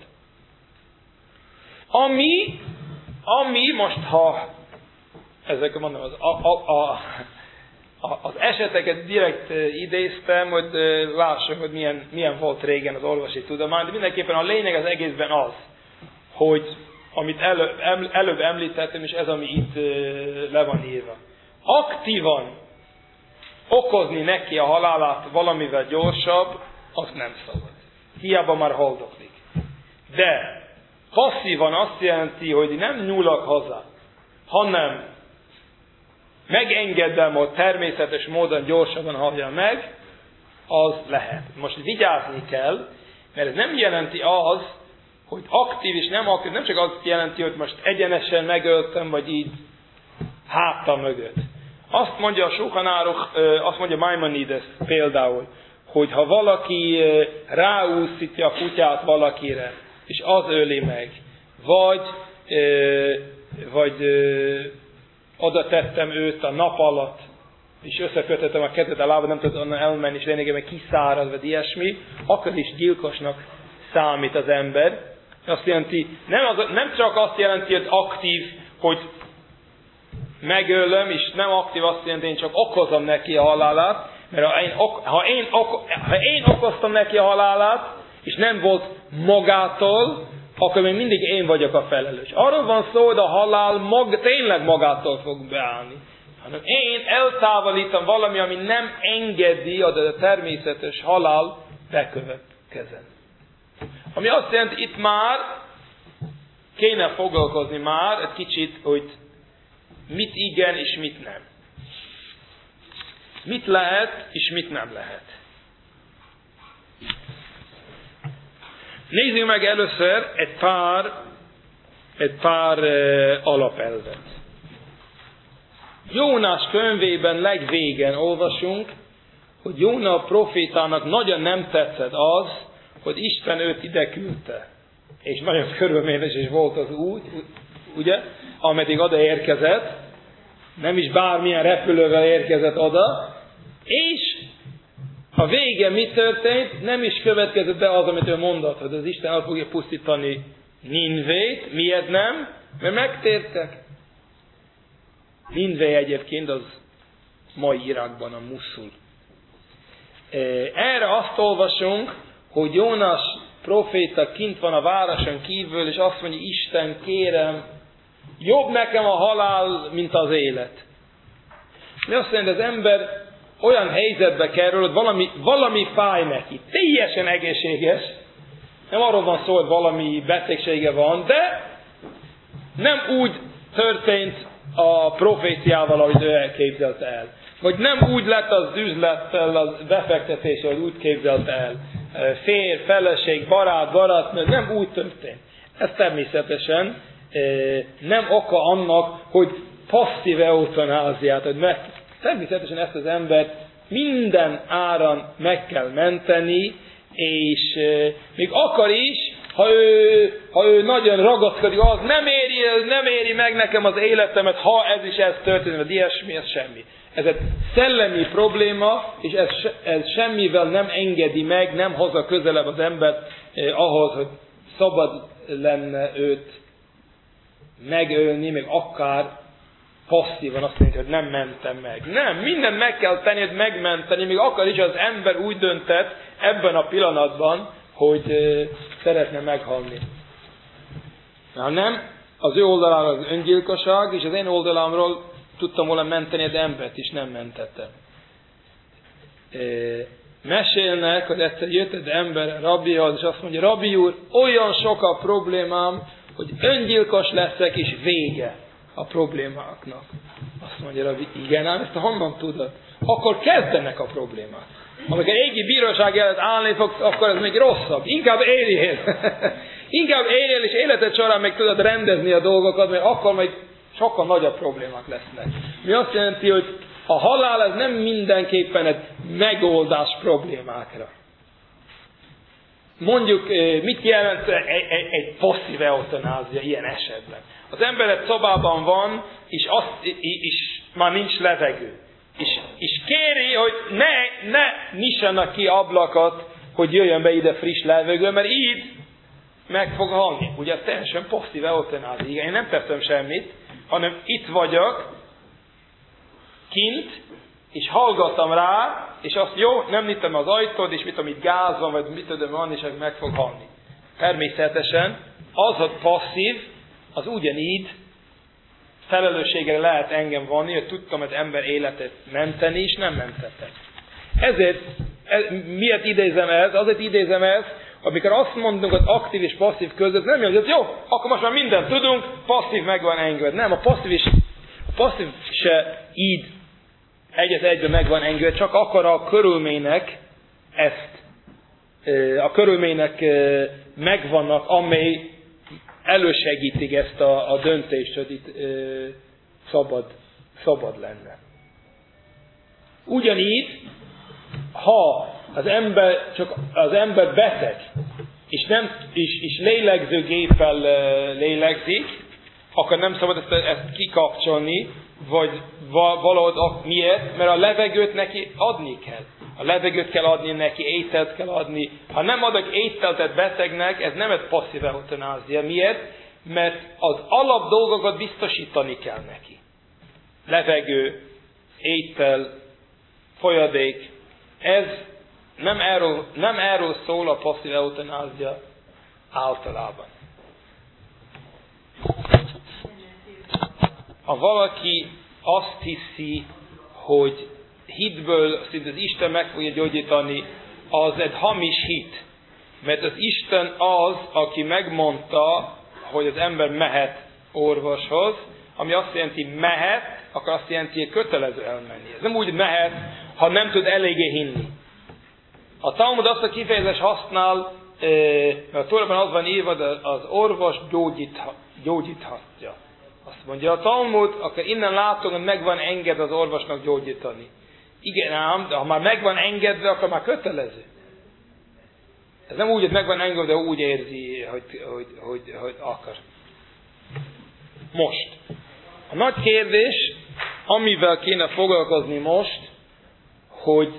Ami, ami most, ha ezek mondom, az, a, a, a, az eseteket direkt idéztem, hogy lássuk, hogy milyen, milyen volt régen az orvosi tudomány, de mindenképpen a lényeg az egészben az, hogy amit elő, előbb említettem, és ez, ami itt le van írva. Aktívan okozni neki a halálát valamivel gyorsabb, azt nem szabad. Hiába már haldoklik. De passzívan azt jelenti, hogy nem nyúlok hozzá, hanem megengedem, hogy természetes módon gyorsabban halja meg, az lehet. Most vigyázni kell, mert ez nem jelenti az, hogy aktív és nem aktív, nem csak azt jelenti, hogy most egyenesen megöltem, vagy így háta mögött. Azt mondja a Shulchan Aruch, azt mondja Maimonides például, hogy ha valaki ráúszítja a kutyát valakire, és az öli meg, vagy, vagy oda tettem őt a nap alatt, és összekötöttem a kezet a lábad, nem tudod onnan elmenni, és lényegében kiszárad, vagy ilyesmi, akkor is gyilkosnak számít az ember. Azt jelenti, nem, az, nem csak azt jelenti, hogy aktív, hogy megölöm, és nem aktív azt jelenti, hogy én csak okozom neki a halálát, mert ha én, ha, én, ha én okoztam neki a halálát, és nem volt magától, akkor még mindig én vagyok a felelős. Arról van szó, hogy a halál mag, tényleg magától fog beállni. Hanem én eltávolítom valami, ami nem engedi a természetes halál bekövetkezen. Ami azt jelenti, itt már kéne foglalkozni már egy kicsit, hogy mit igen és mit nem. Mit lehet és mit nem lehet. Nézzük meg először egy pár, egy pár uh, alapelvet. Jónás könyvében legvégen olvasunk, hogy Jóna profétának nagyon nem tetszett az, hogy Isten őt ide küldte. És nagyon körülményes is volt az út, ugye, ameddig oda érkezett, nem is bármilyen repülővel érkezett oda, és a vége mi történt? Nem is következett be az, amit ő mondott, hogy az Isten el fogja pusztítani Ninvét. Miért nem? Mert megtértek. Ninvé egyébként az mai Irakban a Muszul. Erre azt olvasunk, hogy Jónás proféta kint van a városon kívül, és azt mondja, Isten, kérem, jobb nekem a halál, mint az élet. Mi azt mondja, az ember olyan helyzetbe kerül, hogy valami, valami fáj neki. Teljesen egészséges. Nem arról van szó, hogy valami betegsége van, de nem úgy történt a proféciával, ahogy ő elképzelte el. Vagy nem úgy lett az üzlettel, az befektetése, hogy úgy képzelte el. Férj, feleség, barát, barátnő, nem úgy történt. Ez természetesen nem oka annak, hogy passzív eutanáziát, hogy meg, természetesen ezt az embert minden áron meg kell menteni, és még akar is, ha ő, ha ő nagyon ragaszkodik, az nem éri, nem éri meg nekem az életemet, ha ez is ez történik, vagy ilyesmi, ez semmi. Ez egy szellemi probléma, és ez, ez semmivel nem engedi meg, nem hozza közelebb az embert eh, ahhoz, hogy szabad lenne őt megölni, még akár passzívan azt mondja, hogy nem mentem meg. Nem, mindent meg kell tenni, hogy megmenteni, még akár is az ember úgy döntett ebben a pillanatban, hogy eh, szeretne meghalni. Na nem, az ő oldaláról az öngyilkosság, és az én oldalámról tudtam volna menteni, de embert is nem mentettem. E, mesélnek, hogy egyszer jött egy ember Rabbihoz, és azt mondja, Rabbi úr, olyan sok a problémám, hogy öngyilkos leszek, és vége a problémáknak. Azt mondja Rabbi, igen, ám ezt honnan tudod? Akkor kezdenek a problémák. Amikor égi bíróság előtt állni fogsz, akkor ez még rosszabb. Inkább éljél. Inkább éljél, és életed során meg tudod rendezni a dolgokat, mert akkor majd sokkal nagyobb problémák lesznek. Mi azt jelenti, hogy a halál ez nem mindenképpen egy megoldás problémákra. Mondjuk, mit jelent egy, egy, egy passzív eutanázia ilyen esetben? Az ember egy szobában van, és, azt, és már nincs levegő. És, és kéri, hogy ne, ne nyissanak ki ablakat, hogy jöjjön be ide friss levegő, mert így meg fog halni. Ugye ez teljesen passzív eutanázia. Én nem tettem semmit, hanem itt vagyok, kint, és hallgattam rá, és azt jó, nem nyittem az ajtót, és mit tudom, itt gáz van, vagy mit tudom van, és meg fog halni. Természetesen az, hogy passzív, az ugyanígy felelősségre lehet engem vonni, hogy tudtam az ember életet menteni, és nem mentettek. Ezért, ez, miért idézem ez? Azért idézem ezt, amikor azt mondunk, hogy aktív és passzív között, nem jön, hogy jó, akkor most már mindent tudunk, passzív meg van engedve. Nem, a passzív és, a passzív se így egyet egyben meg van engedve, csak akar a körülmények ezt, a körülmények megvannak, amely elősegítik ezt a, a döntést, hogy itt szabad, szabad lenne. Ugyanígy, ha az ember, csak az ember beteg, és, nem, és, és lélegzőgéppel lélegzik, akkor nem szabad ezt, ezt kikapcsolni, vagy valahogy miért? Mert a levegőt neki adni kell. A levegőt kell adni neki, ételt kell adni. Ha nem adok ételt egy betegnek, ez nem egy passzív eutanázia. Miért? Mert az alap dolgokat biztosítani kell neki. Levegő, étel, folyadék. Ez nem erről, nem erről szól a passzív eutanázia általában. Ha valaki azt hiszi, hogy hitből szinte az Isten meg fogja gyógyítani, az egy hamis hit. Mert az Isten az, aki megmondta, hogy az ember mehet orvoshoz, ami azt jelenti mehet, akkor azt jelenti, hogy kötelező elmenni. Ez nem úgy mehet, ha nem tud eléggé hinni. A Talmud azt a kifejezést használ, mert a Tórában az van írva, az orvos gyógyítha, gyógyíthatja. Azt mondja a Talmud, akkor innen látom, hogy meg van engedve az orvosnak gyógyítani. Igen ám, de ha már meg van engedve, akkor már kötelező. Ez nem úgy, hogy meg van engedve, de úgy érzi, hogy, hogy, hogy, hogy akar. Most. A nagy kérdés, amivel kéne foglalkozni most, hogy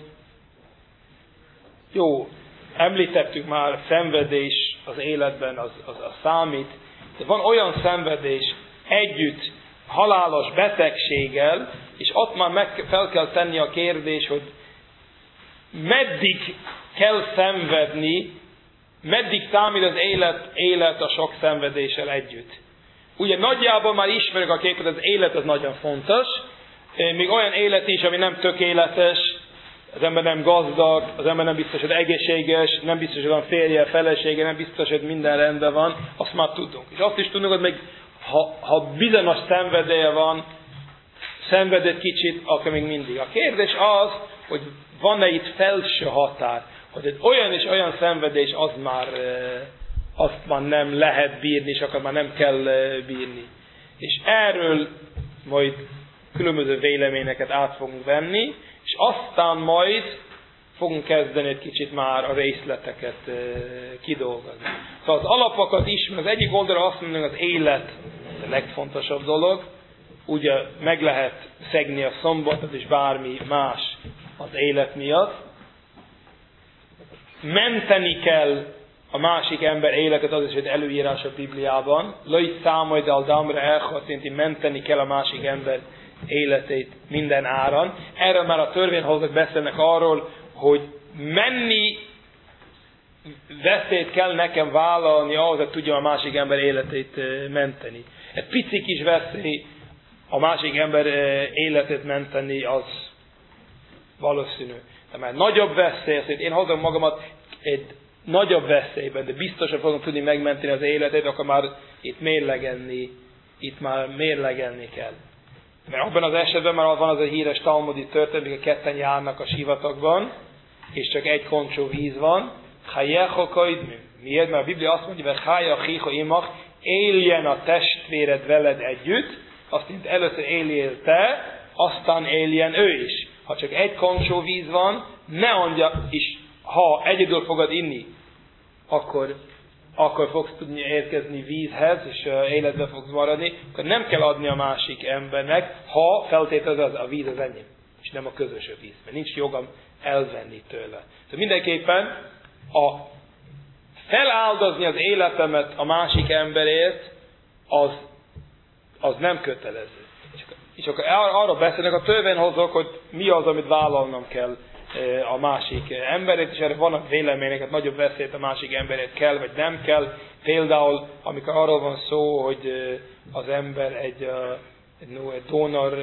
jó, említettük már, szenvedés az életben az, az, az számít, de van olyan szenvedés együtt halálos betegséggel, és ott már meg fel kell tenni a kérdés, hogy meddig kell szenvedni, meddig számít az élet, élet a sok szenvedéssel együtt. Ugye nagyjából már ismerjük a képet, az élet az nagyon fontos, még olyan élet is, ami nem tökéletes, az ember nem gazdag, az ember nem biztos, hogy egészséges, nem biztos, hogy van férje, felesége, nem biztos, hogy minden rendben van, azt már tudunk. És azt is tudunk, hogy még ha, ha bizonyos szenvedélye van, szenvedett kicsit, akkor még mindig. A kérdés az, hogy van-e itt felső határ, hogy egy olyan és olyan szenvedés, az már, azt már nem lehet bírni, és akkor már nem kell bírni. És erről majd különböző véleményeket át fogunk venni, és aztán majd fogunk kezdeni egy kicsit már a részleteket kidolgozni. Szóval az alapokat ismer, az egyik oldalra azt mondjuk, az élet a legfontosabb dolog, ugye meg lehet szegni a szombatot és bármi más az élet miatt. Menteni kell a másik ember életet, az is egy előírás a Bibliában. Lőj számold al damra elhat, menteni kell a másik ember életét minden áron. Erről már a törvényhozók beszélnek arról, hogy mennyi veszélyt kell nekem vállalni ahhoz, hogy tudjam a másik ember életét menteni. Egy pici kis veszély a másik ember életét menteni, az valószínű. De már nagyobb veszély, szóval én hozom magamat egy nagyobb veszélyben, de biztosan fogom tudni megmenteni az életét, akkor már itt mérlegelni, itt már mérlegelni kell. Mert abban az esetben már van az a híres talmudi történet, amikor ketten járnak a sivatagban, és csak egy koncsó víz van. Miért? Mert a Biblia azt mondja, hogy hája hiho imach, éljen a testvéred veled együtt, azt mint először éljél te, aztán éljen ő is. Ha csak egy koncsó víz van, ne mondja, és ha egyedül fogod inni, akkor, akkor fogsz tudni érkezni vízhez, és életben fogsz maradni, akkor nem kell adni a másik embernek, ha feltételez a víz az enyém, és nem a közös a víz, mert nincs jogam elvenni tőle. Szóval mindenképpen a feláldozni az életemet a másik emberért, az, az nem kötelező. És akkor arra beszélnek a törvényhozók, hogy mi az, amit vállalnom kell a másik emberét, és erre vannak vélemények, nagyobb veszélyt a másik emberét kell, vagy nem kell. Például, amikor arról van szó, hogy az ember egy, egy, egy donor,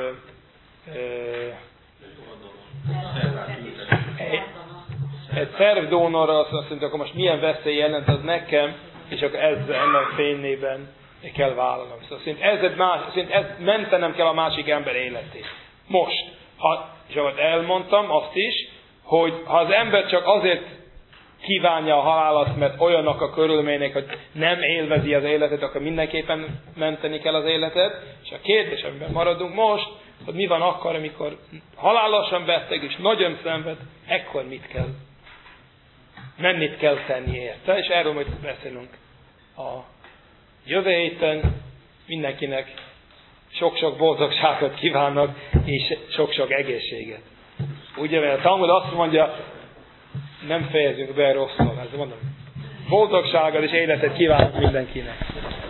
egy, egy szervdónor, azt mondja, akkor most milyen veszély jelent az nekem, és akkor ez ennek fényében kell vállalnom. Szóval szint ez, más, szint ez mentenem kell a másik ember életét. Most, ha, és ahogy elmondtam azt is, hogy ha az ember csak azért kívánja a halálat, mert olyanok a körülmények, hogy nem élvezi az életet, akkor mindenképpen menteni kell az életet. És a kérdés, amiben maradunk most, hogy mi van akkor, amikor halálosan beteg és nagyon szenved, ekkor mit kell? Mennit kell tenni érte? És erről majd beszélünk a jövő héten. Mindenkinek sok-sok boldogságot kívánok, és sok-sok egészséget. Ugye, mert a Talmud azt mondja, nem fejezünk be rosszul, ezt mondom. Boldogságot és életet kívánok mindenkinek.